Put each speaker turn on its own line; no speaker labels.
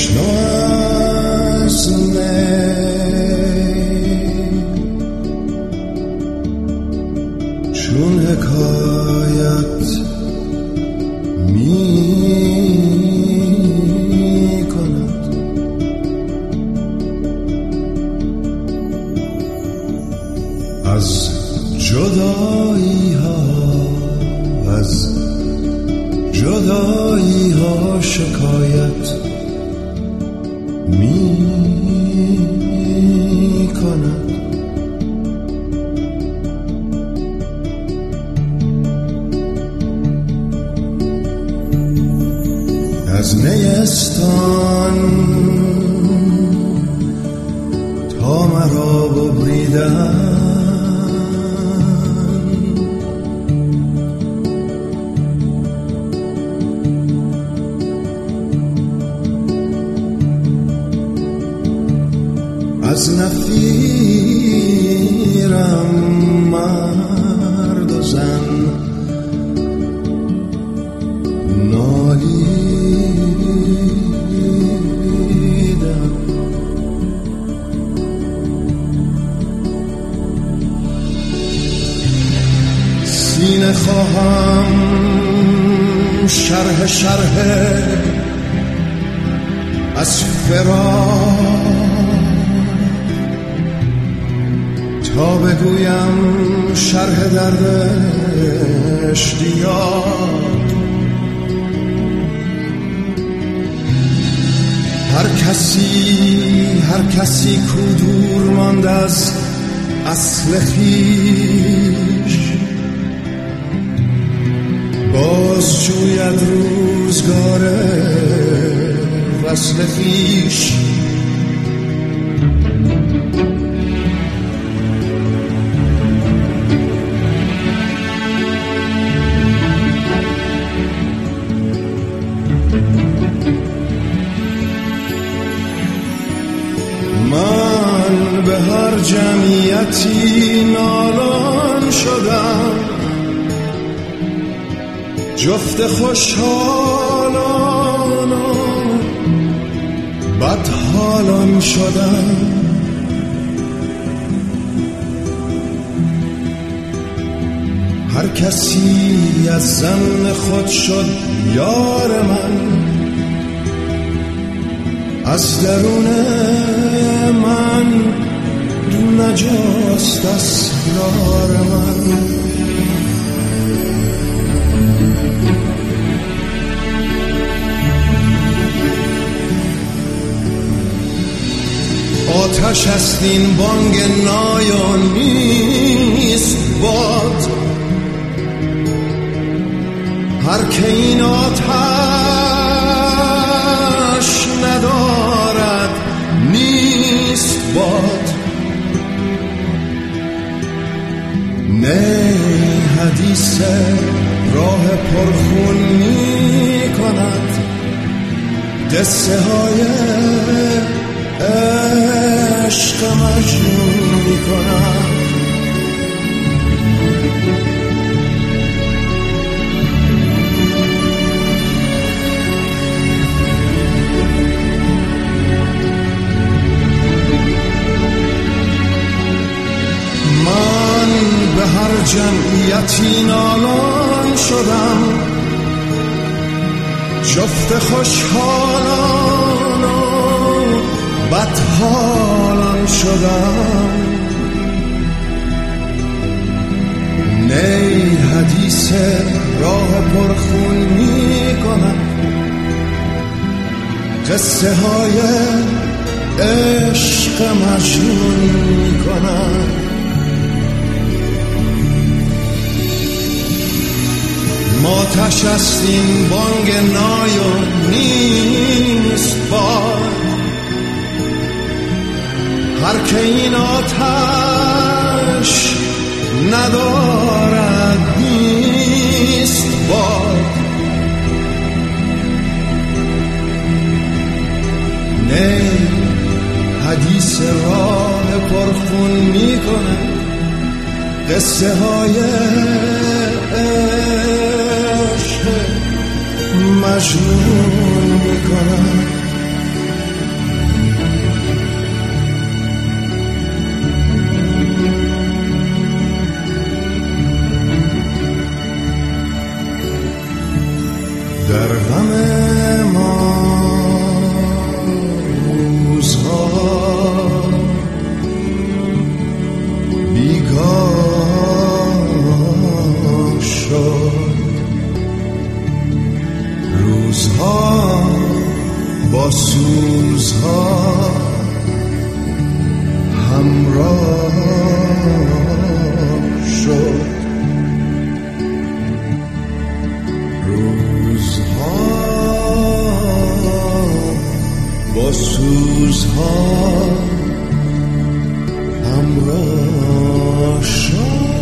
بشنو از چون حکایت می کند از جدایی ها شکایت می کند از نیستان تا مرا ببریدن از نفیرم مرد و زن نالیدم سینه خواهم شرح از فراق تا بگویم شرح درد اشتیاق هر کسی کو دور ماند از اصل خویش باز جوید روزگار وصل خویش من به هر جمعیتی نالان شدم جفت خوشحالان و بدحالان شدم هر کسی از زن خود شد یار من از درون من نجاست اسرار من آتش است این بانگ نایان نیست باد هر که این آتش ندارد نیست باد نه حدیث راه پرخون می کند قصه های عشق مجنون می کند من به هر جمعیتی نالان شدم جفت خوشحالان و بدحالان شدم نی حدیث راه پرخون می کند قصه های عشق مجنون می کند آتش است این بانگ نایان نیست باد هر که این آتش ندارد نیست باد نه حدیث راه پرخون می کند قصه های عشق مجنون می کند روزها همراه شد.